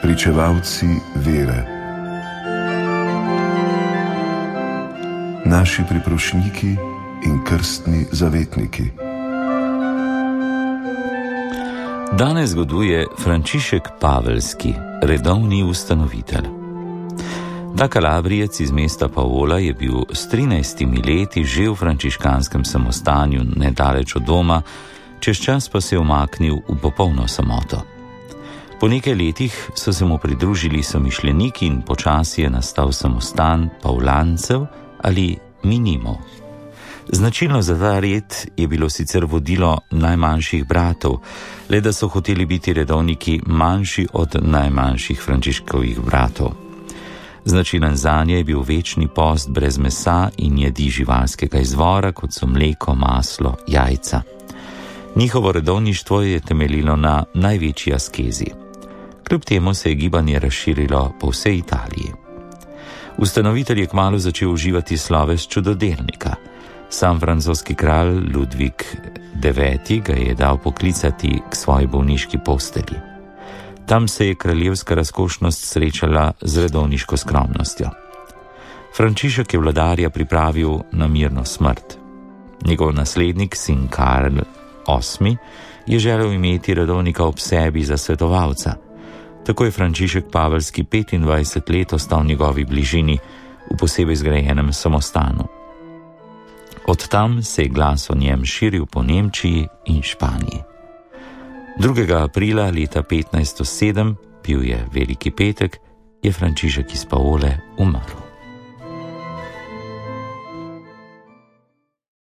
pričevalci vere, naši priprošniki in krstni zavetniki. Danes zgoduje Frančišek Paveljski, redovni ustanovitelj. Ta Kalabrijec iz mesta Pavola je bil s 13 leti že v frančiškanskem samostanju nedaleč od doma, čez čas pa se je umaknil v popolno samoto. Po nekaj letih so se mu pridružili somišljeniki in počasi je nastal samostan Pavlancev ali Minimov. Značilno za ta red je bilo sicer vodilo najmanjših bratov, le da so hoteli biti redovniki manjši od najmanjših frančiškovih bratov. Značilen zanje je bil večni post brez mesa in jedi živalskega izvora, kot so mleko, maslo, jajca. Njihovo redovništvo je temeljilo na največji askezi. Kljub temu se je gibanje razširilo po vsej Italiji. Ustanovitelj je kmalu začel uživati sloves čudodelnika. Sam francoski kralj Ludvik IX. Ga je dal poklicati k svoji bolniški postelji. Tam se je kraljevska razkošnost srečala z redovniško skromnostjo. Frančišek je vladarja pripravil na mirno smrt. Njegov naslednik, sin Karl VIII., je želel imeti redovnika ob sebi za svetovalca. Tako je Frančišek Paveljski 25 let ostal v njegovi bližini v posebej zgrajenem samostanu. Od tam se je glas o njem širil po Nemčiji in Španiji. 2. aprila leta 1507, bil je veliki petek, je Frančišek iz Pavole umrl.